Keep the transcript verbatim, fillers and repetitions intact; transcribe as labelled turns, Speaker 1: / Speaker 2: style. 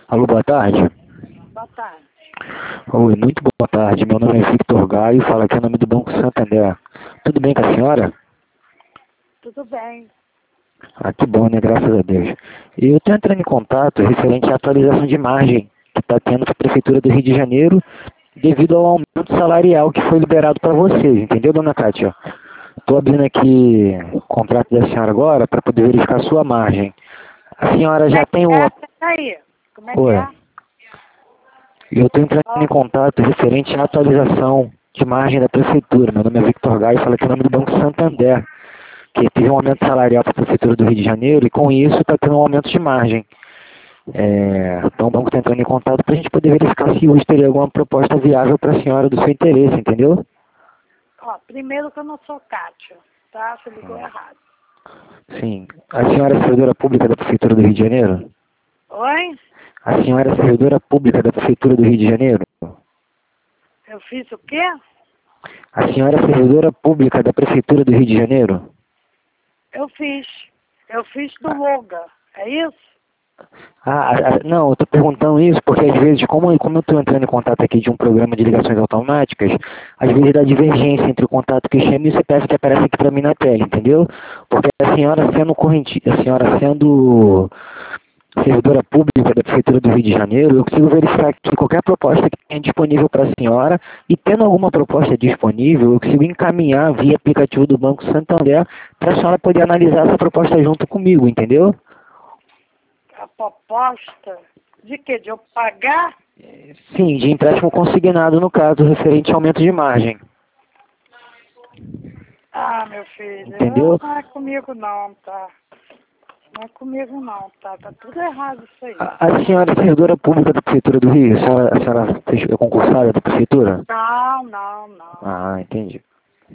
Speaker 1: Alô, boa tarde.
Speaker 2: Boa tarde.
Speaker 1: Oi, muito boa tarde. Meu nome é Victor Gaio, falo aqui em nome do Banco Santander. Tudo bem com a senhora?
Speaker 2: Tudo bem.
Speaker 1: Ah, que bom, né? Graças a Deus. Eu estou entrando em contato referente à atualização de margem que está tendo para a Prefeitura do Rio de Janeiro devido ao aumento salarial que foi liberado para vocês, entendeu, dona Kátia? Estou abrindo aqui o contrato da senhora agora para poder verificar a sua margem. A senhora
Speaker 2: Como
Speaker 1: já
Speaker 2: é que
Speaker 1: tem o...
Speaker 2: é? Aí. Como é que
Speaker 1: Oi.
Speaker 2: é?
Speaker 1: Eu estou entrando
Speaker 2: Ó,
Speaker 1: em contato referente à atualização de margem da Prefeitura. Meu nome é Victor Gaio, falo aqui em nome do Banco Santander, que teve um aumento salarial para a Prefeitura do Rio de Janeiro e com isso está tendo um aumento de margem. É, então o banco está entrando em contato para a gente poder verificar se hoje teria alguma proposta viável para a senhora do seu interesse, entendeu?
Speaker 2: ó, primeiro que eu não sou Kátia, tá? Você ligou errado.
Speaker 1: Sim. A senhora é servidora pública da Prefeitura do Rio de Janeiro?
Speaker 2: Oi?
Speaker 1: A senhora é servidora pública da Prefeitura do Rio de Janeiro?
Speaker 2: Eu fiz o quê?
Speaker 1: A senhora é servidora pública da Prefeitura do Rio de Janeiro?
Speaker 2: Eu fiz. Eu fiz do Loga. É isso?
Speaker 1: Ah, ah, não, eu estou perguntando isso porque às vezes, como, como eu estou entrando em contato aqui de um programa de ligações automáticas, às vezes dá divergência entre o contato que chama e o C P F que aparece aqui para mim na tela, entendeu? Porque a senhora sendo corrente, a senhora sendo servidora pública da Prefeitura do Rio de Janeiro, eu consigo verificar que qualquer proposta que tenha disponível para a senhora, e tendo alguma proposta disponível, eu consigo encaminhar via aplicativo do Banco Santander para a senhora poder analisar essa proposta junto comigo, entendeu?
Speaker 2: A proposta de quê? De eu pagar?
Speaker 1: Sim, de empréstimo consignado, no caso, referente ao aumento de margem.
Speaker 2: Ah, meu filho,
Speaker 1: Entendeu?
Speaker 2: não é comigo não, tá? Não é comigo não, tá? Tá tudo errado isso aí.
Speaker 1: A, a senhora é servidora pública da Prefeitura do Rio? A senhora, a senhora fez- é concursada da Prefeitura?
Speaker 2: Não, não, não.
Speaker 1: Ah, entendi.